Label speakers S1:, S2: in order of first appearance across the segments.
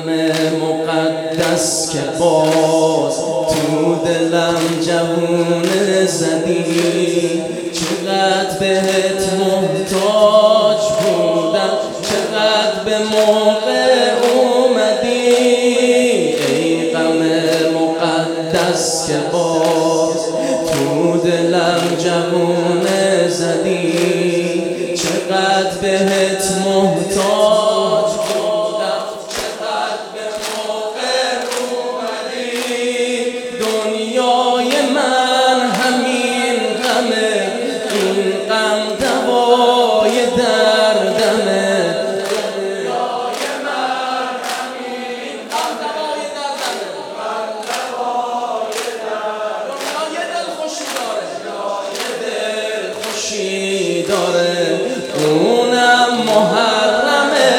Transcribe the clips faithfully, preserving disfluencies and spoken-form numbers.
S1: غم مقدس که باز تو دلم جوونه زدی، چقدر بهت محتاج بودم، چقدر به موقع اومدی. ای غم مقدس که باز تو دلم جوونه زدی، چقدر بهت محتاج بودم، چقدر به موقع اومدی. دنیای من همین غمه، این غم دوای دردمه. دنیای من همین غم دوای دردمه، غم دوای دردمه. دنیای دلخوشی داره، دنیای دلخوشی داره، اونم محرمه.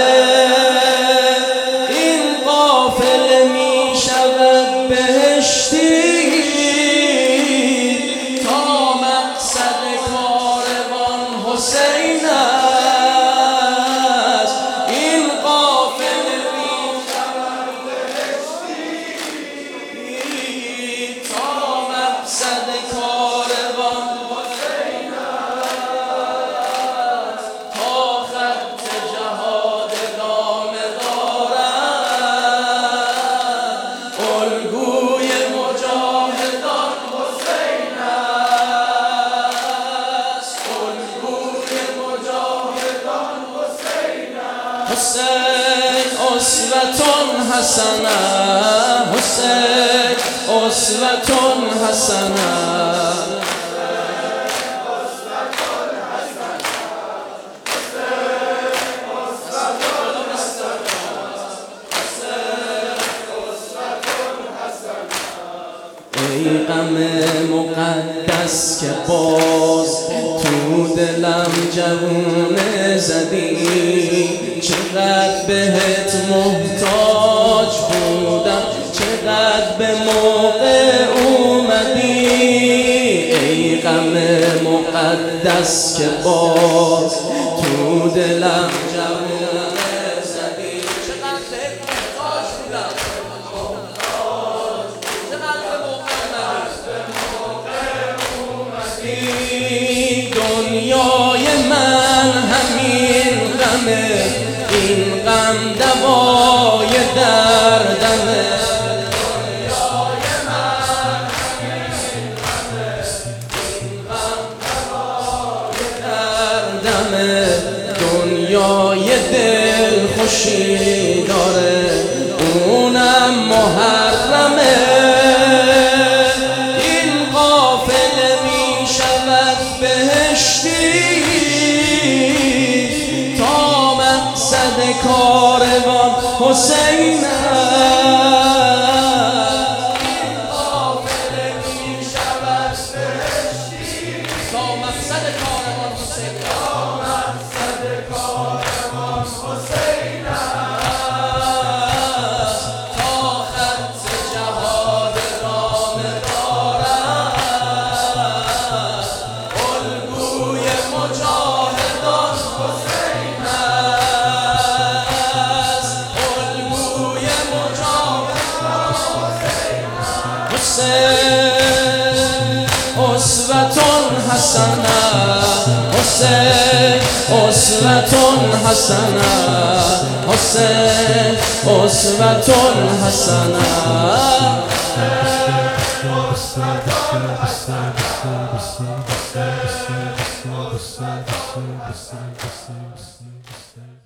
S1: این قافله می شود بهشتی، تا مقصد کاروان حسین است. این قافله می شود بهشتی، تا مقصد کاروان حسین است. تا خط جهاد ادامه دارد، الگوی مجاهدان حسین است. الگوی مجاهدان حسین است. حسین اسوة حسنه، حسین اسوة حسنه. ای غم مقدس که باز تو دلم جوونه زدی، چقدر بهت محتاج بودم، چقدر به موقع اومدی. ای غم مقدس که باز تو دلم جوونه زدی، چقدر بهت محتاج بودم، دنیای من همین غمه، این غم دوای دردمه. دنیای من همین غمه، این غم دوای دردمه. دنیای دلخوشی داره، اونم محرمه. تا مقصد کاروان حسین است. این قافله می شود بهشتی، تا مقصد کاروان حسین است. تا مقصد کاروان حسین است. تا خط جهاد ادامه دارد، الگوی مجاهدان حسین است. الگوی مجاهدان حسین است. حسین اسوة حسنه، حسین اسوة حسنه، حسین اسوة حسنه. حسین